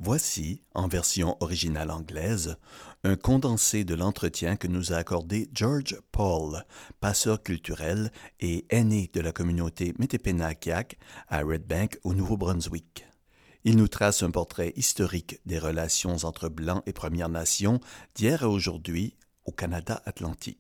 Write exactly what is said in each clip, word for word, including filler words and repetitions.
Voici, en version originale anglaise, un condensé de l'entretien que nous a accordé George Paul, passeur culturel et aîné de la communauté Métépénakiak à Red Bank au Nouveau-Brunswick. Il nous trace un portrait historique des relations entre Blancs et Premières Nations d'hier à aujourd'hui au Canada atlantique.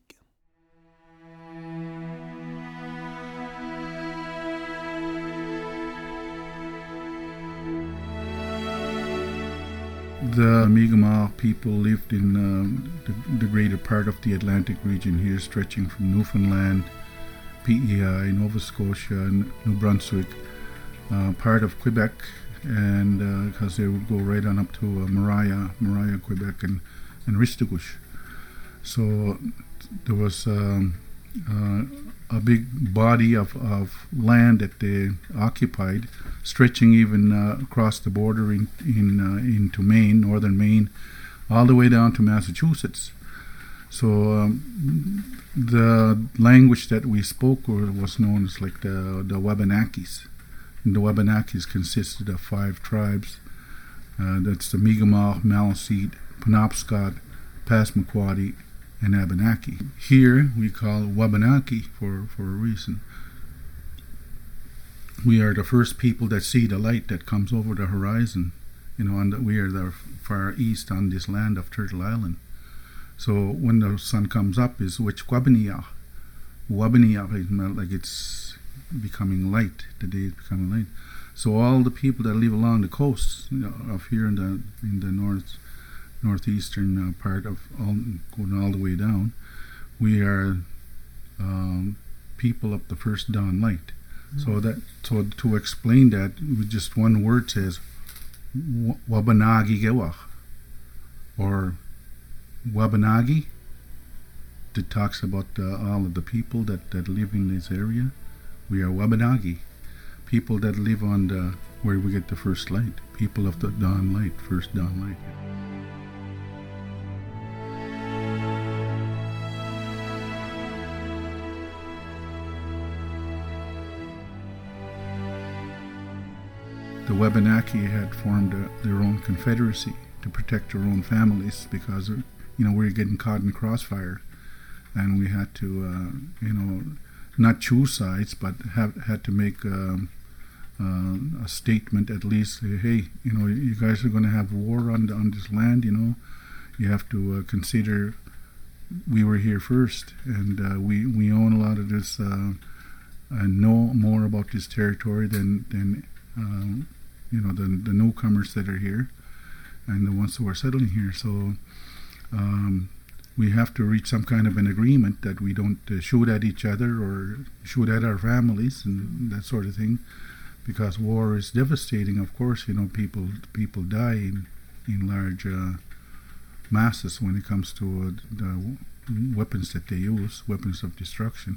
The Mi'kmaq people lived in um, the, the greater part of the Atlantic region here, stretching from Newfoundland, P E I, Nova Scotia, and New Brunswick, uh, part of Quebec, and because uh, they would go right on up to uh, Maria, Maria, Quebec, and, and Ristigouche. So there was um, uh, a big body of, of land that they occupied, stretching even uh, across the border in, in uh, into Maine, northern Maine, all the way down to Massachusetts. So um, the language that we spoke was known as like the, the Wabanakis. And the Wabanakis consisted of five tribes. Uh, that's the Mi'kmaq, Maliseet, Penobscot, Passamaquoddy, and Abenaki. Here we call Wabanaki for, for a reason. We are the first people that see the light that comes over the horizon. You know, and we are the far east on this land of Turtle Island. So when the sun comes up is which Wabaniya. Wabaniya is like it's becoming light. The day is becoming light. So all the people that live along the coast, you know, of here in the in the north northeastern uh, part of all, going all the way down, we are um, people of the first dawn light. Mm-hmm. So that so to explain that, with just one word says Wabanagi Gewach, or Wabanagi, that talks about uh, all of the people that, that live in this area. We are Wabanagi, people that live on the where we get the first light, people of the dawn light, first dawn light. The Wabanaki had formed a, their own confederacy to protect their own families because, you know, we were getting caught in crossfire, and we had to, uh, you know, not choose sides, but have, had to make um, uh, a statement at least. Hey, you know, you guys are going to have war on on this land. You know, you have to uh, consider we were here first, and uh, we we own a lot of this, uh, and know more about this territory than than. Um, you know, the the newcomers that are here and the ones who are settling here. So um, we have to reach some kind of an agreement that we don't uh, shoot at each other or shoot at our families and that sort of thing, because war is devastating. Of course, you know, people people die in, in large uh, masses when it comes to uh, the weapons that they use, weapons of destruction.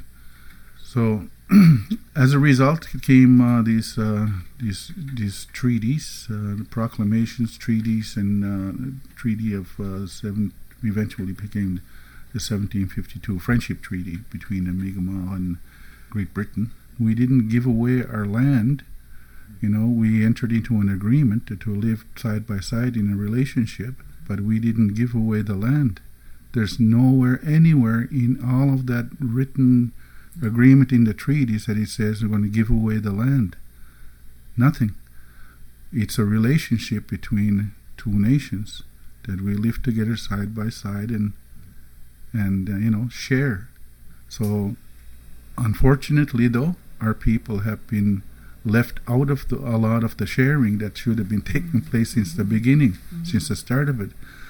So, as a result, came uh, these uh, these these treaties, uh, proclamations, treaties, and uh, treaty of uh, seven. Eventually became the seventeen fifty-two Friendship Treaty between the Mi'kmaq and Great Britain. We didn't give away our land. You know, we entered into an agreement to, to live side by side in a relationship, but we didn't give away the land. There's nowhere, anywhere in all of that written agreement in the treaties that it says we're going to give away the land. Nothing. It's a relationship between two nations that we live together side by side and and uh, you know, share. So unfortunately, though, our people have been left out of the, a lot of the sharing that should have been taking place since the beginning, mm-hmm. since the start of it.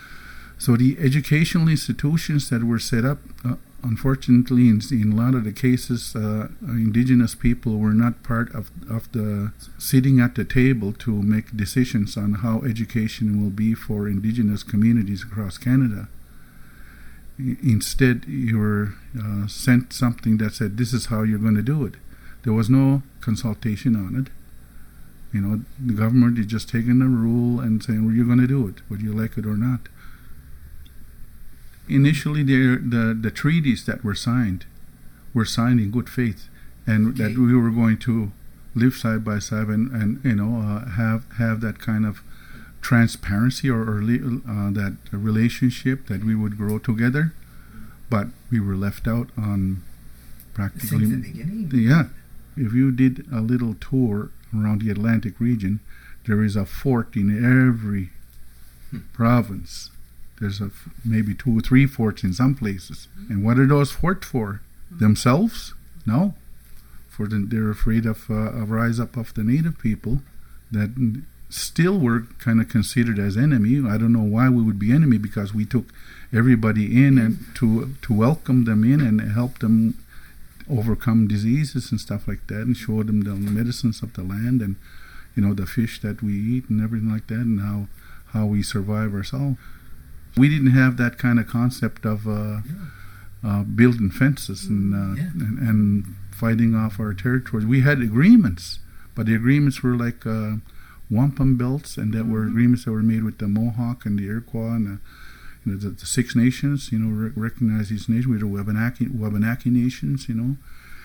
So the educational institutions that were set up, uh, unfortunately, in, in a lot of the cases, uh, indigenous people were not part of, of the sitting at the table to make decisions on how education will be for indigenous communities across Canada. I, instead, you were uh, sent something that said, this is how you're going to do it. There was no consultation on it. You know, the government is just taking a rule and saying, well, you're going to do it, whether you like it or not. Initially, the, the the treaties that were signed were signed in good faith, and okay. that we were going to live side by side and, and you know uh, have have that kind of transparency or, or uh, that relationship that we would grow together, but we were left out on practically. Since the beginning. Yeah, if you did a little tour around the Atlantic region, there is a fort in every hmm. province. There's a f- maybe two or three forts in some places. Mm-hmm. And what are those forts for? Mm-hmm. Themselves? No. For the, they're afraid of uh, a rise up of the native people that still were kind of considered as enemy. I don't know why we would be enemy, because we took everybody in and to to welcome them in and help them overcome diseases and stuff like that, and show them the medicines of the land and, you know, the fish that we eat and everything like that, and how how we survive ourselves. We didn't have that kind of concept of uh, yeah. uh, building fences and, uh, yeah. and and fighting off our territories. We had agreements, but the agreements were like uh, wampum belts, and that mm-hmm. were agreements that were made with the Mohawk and the Iroquois and the, you know, the, the Six Nations. You know, re- recognize these nations. We had the Wabanaki, Wabanaki nations. You know,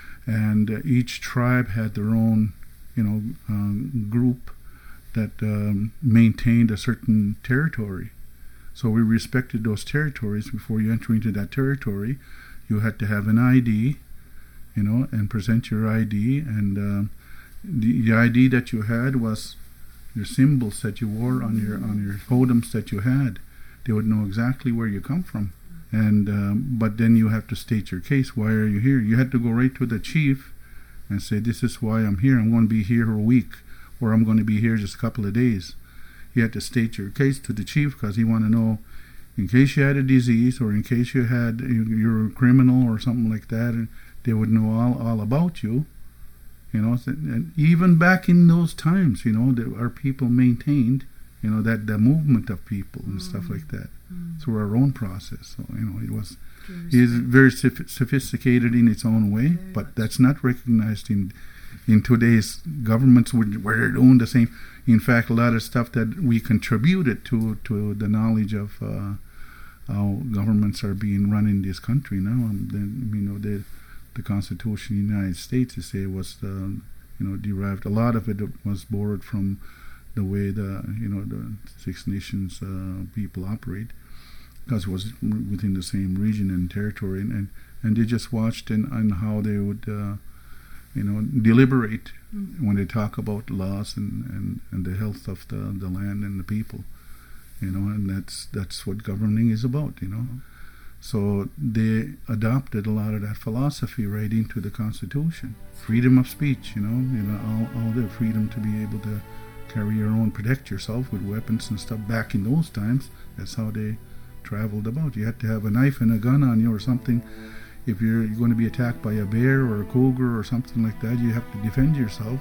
and uh, each tribe had their own, you know, um, group that um, maintained a certain territory. So we respected those territories. Before you enter into that territory, you had to have an I D, you know, and present your I D. And uh, the, the I D that you had was your symbols that you wore on your on your totems that you had. They would know exactly where you come from. And um, but then you have to state your case. Why are you here? You had to go right to the chief and say, this is why I'm here. I'm going to be here a week, or I'm going to be here just a couple of days. You had to state your case to the chief, because he wanted to know, in case you had a disease or in case you had you're a criminal or something like that, and they would know all, all about you. You know, and even back in those times, you know, that our people maintained, you know, that the movement of people and mm. stuff like that mm. through our own process. So, you know, it was it is very sophisticated in its own way, very but much. That's not recognized in in today's governments, where they're doing the same. In fact, a lot of stuff that we contributed to to the knowledge of uh, how governments are being run in this country now. Um, then, you know, the the Constitution of the United States, they say, was uh, you know derived. A lot of it was borrowed from the way the you know the Six Nations uh, people operate, because it was within the same region and territory, and and, and they just watched and, and how they would. Uh, you know, deliberate mm-hmm. when they talk about laws and, and, and the health of the, the land and the people, you know, and that's that's what governing is about, you know. So they adopted a lot of that philosophy right into the Constitution. Freedom of speech, you know, you know, all, all the freedom to be able to carry your own, protect yourself with weapons and stuff. Back in those times, that's how they traveled about. You had to have a knife and a gun on you or something. If you're, you're going to be attacked by a bear or a cougar or something like that, you have to defend yourself.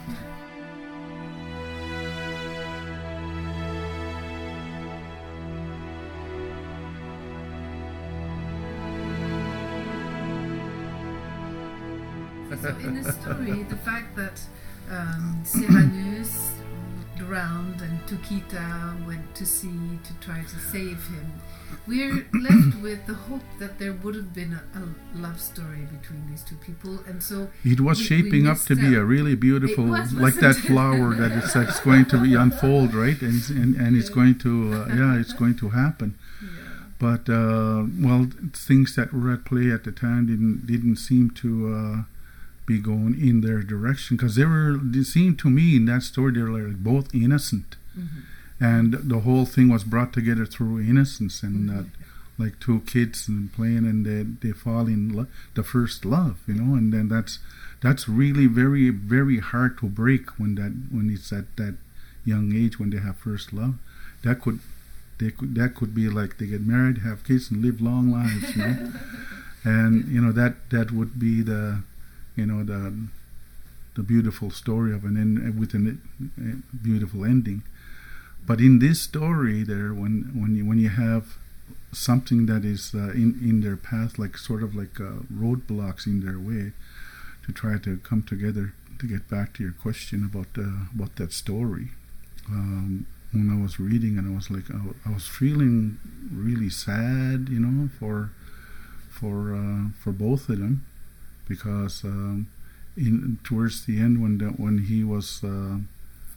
So in the story, the fact that um, Cyrannus drowned and Tukita went to sea to try to save him, we're left with the hope that there would have been a, a love story between these two people, and so it was we, shaping we up to be a really beautiful, was, like that flower that it's, that's going to be unfold, right? And and, and it's going to, uh, yeah, it's going to happen. Yeah. But uh, well, things that were at play at the time didn't didn't seem to uh, be going in their direction, because they were. They seemed to me in that story they were like both innocent. Mm-hmm. And the whole thing was brought together through innocence and uh, like two kids and playing, and they they fall in lo- the first love, you know. And then that's that's really very very hard to break when that when it's at that young age, when they have first love. That could they could that could be like they get married, have kids, and live long lives, you know. And you know that that would be the you know the the beautiful story of an end with a beautiful ending. But in this story, there, when when you when you have something that is uh, in in their path, like sort of like uh, roadblocks in their way, to try to come together. To get back to your question about uh, about that story, um, when I was reading and I was like, I, I was feeling really sad, you know, for for uh, for both of them, because um, in towards the end, when the, when he was. Uh,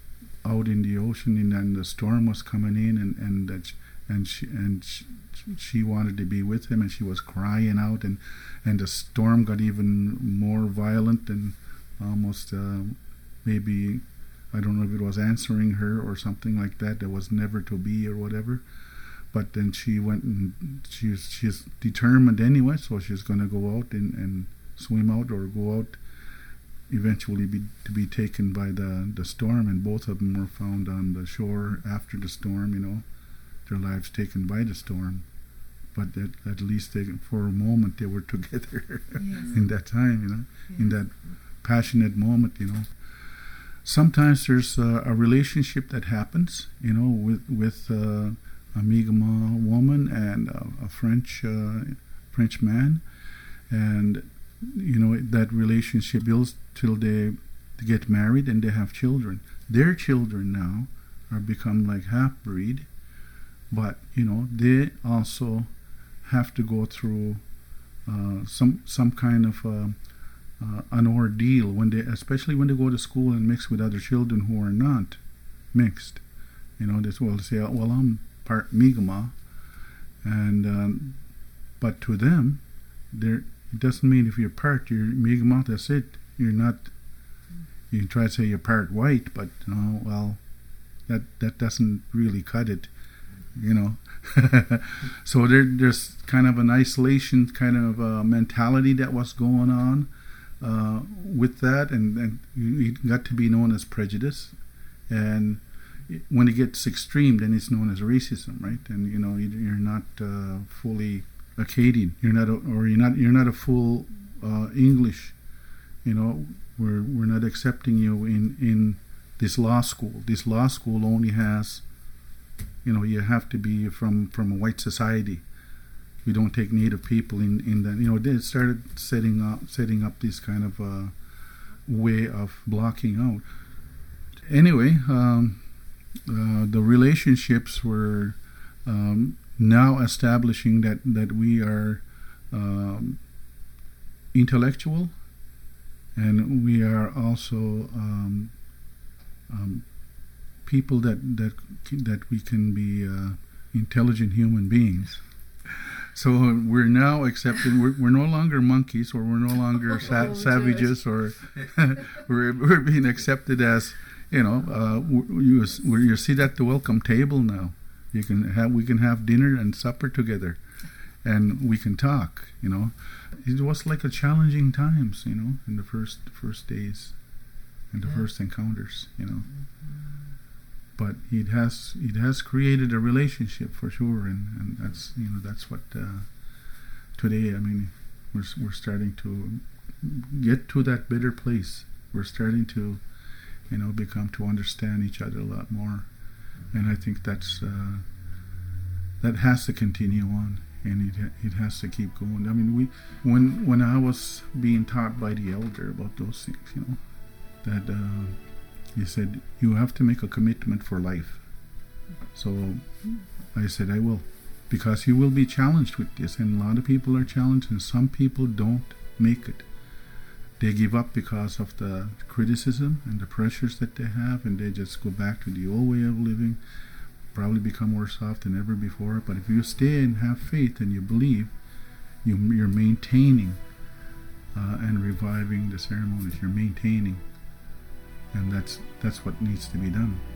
out in the ocean, and then the storm was coming in, and and that sh- and she and sh- she wanted to be with him, and she was crying out, and and the storm got even more violent, and almost uh, maybe, I don't know if it was answering her or something like that. That was never to be or whatever. But then she went, and she's she's determined anyway, so she's going to go out and, and swim out or go out, eventually be to be taken by the, the storm. And both of them were found on the shore after the storm, you know, their lives taken by the storm. But at, at least they, for a moment they were together yes. in that time, you know, yes. in that passionate moment, you know. Sometimes there's a, a relationship that happens, you know, with, with uh, a Mi'kmaq woman and a, a French uh, French man, and you know that relationship builds till they, they get married and they have children. Their children now are become like half-breed, but you know they also have to go through uh, some some kind of uh, uh, an ordeal when they, especially when they go to school and mix with other children who are not mixed. You know, they will say, "Well, I'm part Mi'kmaq," and um, but to them, there it doesn't mean if you're part you're Mi'kmaq. That's it. You're not. You can try to say you're part white, but no, well, that that doesn't really cut it, you know. So there, there's kind of an isolation kind of uh, mentality that was going on uh, with that, and, and it got to be known as prejudice, and when it gets extreme, then it's known as racism, right? And you know, you're not uh, fully Acadian. You're not, a, or you're not, you're not a full uh, English. You know, we're we're not accepting you in in this law school. This law school only has, you know, you have to be from from a white society. We don't take Native people in in that. You know, they started setting up setting up this kind of uh, way of blocking out. Anyway. Um, Uh, the relationships were um, now establishing that, that we are um, intellectual, and we are also um, um, people that, that that we can be uh, intelligent human beings. So we're now accepting. We're, we're no longer monkeys, or we're no longer sa- oh, savages, or we're we're being accepted as. You know, uh, you you sit at the welcome table now. You can have we can have dinner and supper together, and we can talk. You know, it was like a challenging times. You know, in the first first days, and the yeah. first encounters. You know, mm-hmm. but it has it has created a relationship for sure, and, and that's you know that's what uh, today. I mean, we're we're starting to get to that better place. We're starting to. You know, become to understand each other a lot more, and I think that's uh, that has to continue on, and it it has to keep going. I mean, we when when I was being taught by the elder about those things, you know, that uh, he said you have to make a commitment for life. So I said I will, because you will be challenged with this, and a lot of people are challenged, and some people don't make it. They give up because of the criticism and the pressures that they have, and they just go back to the old way of living, probably become worse off than ever before. But if you stay and have faith and you believe, you, you're maintaining uh, and reviving the ceremonies. You're maintaining, and that's that's what needs to be done.